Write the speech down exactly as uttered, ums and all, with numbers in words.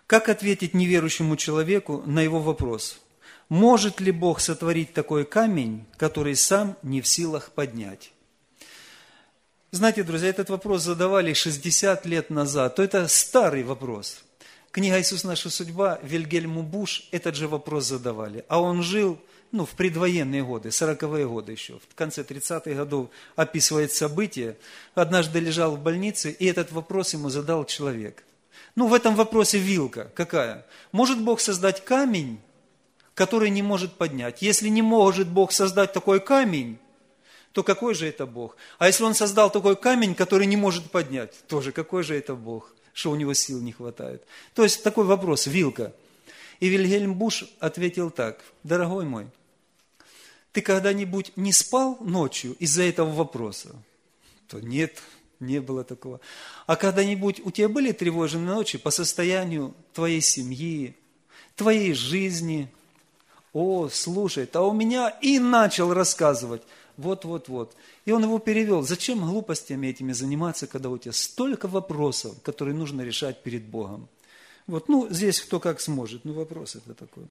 Как ответить неверующему человеку на его вопрос? Может ли Бог сотворить такой камень, который сам не в силах поднять? Знаете, друзья, этот вопрос задавали шестьдесят лет назад. То это старый вопрос. Книга «Иисус. Наша судьба» Вильгельму Буш этот же вопрос задавали. А он жил ну, в предвоенные годы, сороковые годы еще. В конце тридцатых годов описывает события. Однажды лежал в больнице, и этот вопрос ему задал человек. Ну, в этом вопросе вилка какая? Может Бог создать камень, который не может поднять? Если не может Бог создать такой камень, то какой же это Бог? А если Он создал такой камень, который не может поднять, тоже какой же это Бог? Что у него сил не хватает? То есть такой вопрос, вилка. И Вильгельм Буш ответил так: дорогой мой, ты когда-нибудь не спал ночью из-за этого вопроса? То нет, не было такого. А когда-нибудь у тебя были тревожные ночи по состоянию твоей семьи, твоей жизни? О, слушай, а у меня и начал рассказывать. Вот-вот-вот. И он его перевел. Зачем глупостями этими заниматься, когда у тебя столько вопросов, которые нужно решать перед Богом? Вот, ну, здесь кто как сможет. Ну, вопрос это такой.